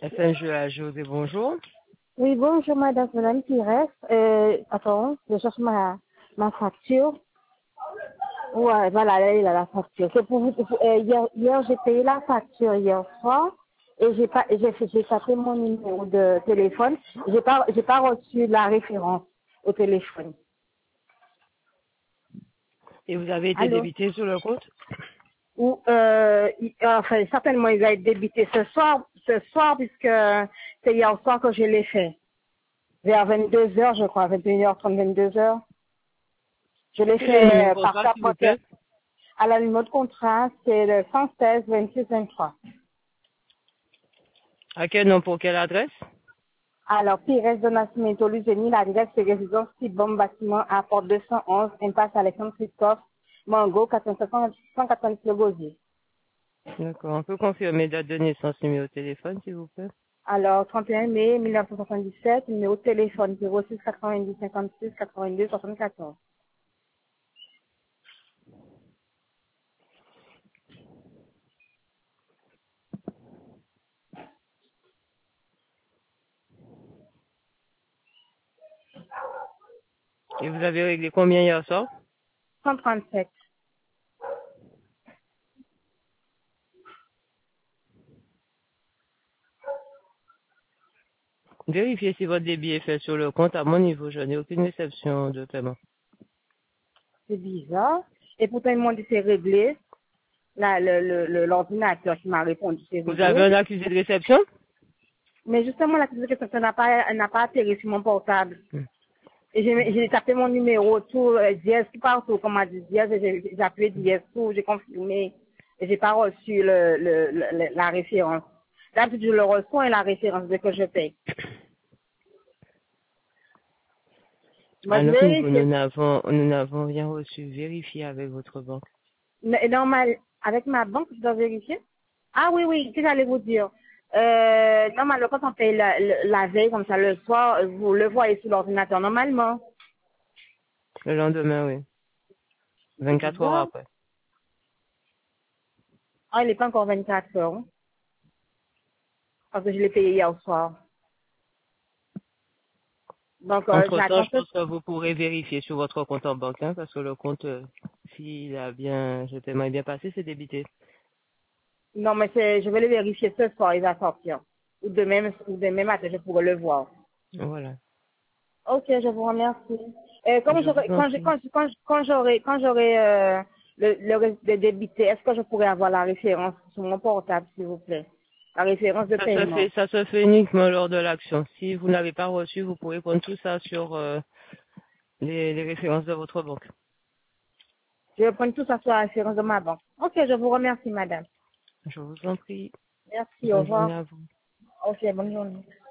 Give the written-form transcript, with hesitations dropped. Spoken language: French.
FNGA José, bonjour. Oui, bonjour madame Pires. Attends, je cherche ma facture. Ouais, voilà, là, il a la facture. C'est pour vous, hier j'ai payé la facture hier soir et j'ai tapé mon numéro de téléphone. J'ai pas reçu la référence au téléphone. Et vous avez été Allô? débité sur le compte? Ou, enfin, certainement il va être débité ce soir puisque c'est hier soir que je l'ai fait. Vers 22 heures, je crois, 21h30, 22 heures. Je l'ai Quel est le numéro de fait par contrat, s'il vous carte. plaît? À la numéro de contrat, c'est le 116 26 23. À quel nom, pour quelle adresse? Alors, Pires de Nascimento Luzeni, l'adresse c'est résidence Tibom bâtiment à Porte 211, impasse Alexandre Christophe, Mango, 190 Le Gosier. D'accord. On peut confirmer date de naissance, numéro de téléphone, s'il vous plaît? Alors, 31 mai 1977, numéro de téléphone 06 90 56 82 74. Et vous avez réglé combien hier soir? 137. Vérifiez si votre débit est fait sur le compte. À mon niveau, je n'ai aucune réception de paiement. C'est bizarre. Et pourtant, ils m'ont dit c'est réglé. Là, l'ordinateur qui m'a répondu c'est Vous avez réglé. un accusé de réception? Mais justement, la question n'a pas atterri sur mon portable. Hmm. Et j'ai tapé mon numéro, tout, dièse, tout partout, comme on m'a dit dièse, et j'ai appelé dièse, tout, j'ai confirmé, et j'ai pas reçu la référence. D'habitude, je le reçois et la référence dès que je paye. Moi, À je notre niveau, vérifie. nous n'avons rien reçu. Vérifiez avec votre banque. Normal, avec ma banque, je dois vérifier. Ah oui, oui, qu'est-ce que j'allais vous dire? Normalement, quand on paye la veille, comme ça, le soir, vous le voyez sur l'ordinateur, normalement. Le lendemain, oui. C'est 24 heures bizarre. après. Ah, il n'est pas encore 24 heures, hein, parce que je l'ai payé hier soir. Donc, Entre-temps, j'attends je que... pense que vous pourrez vérifier sur votre compte en banque, hein, parce que le compte, le paiement est bien passé, c'est débité. Non, mais je vais le vérifier ce soir, il va sortir. Ou demain matin, je pourrai le voir. Voilà. Ok, je vous remercie. Je vous en prie. Quand j'aurai le débité, est-ce que je pourrais avoir la référence sur mon portable, s'il vous plaît? La référence de paiement. Ça se fait uniquement lors de l'action. Si vous n'avez pas reçu, vous pouvez prendre tout ça sur les références de votre banque. Je vais prendre tout ça sur la référence de ma banque. Ok, je vous remercie, madame. Je vous en prie. Merci, au Bonne journée revoir. à vous. Ok, bonne journée.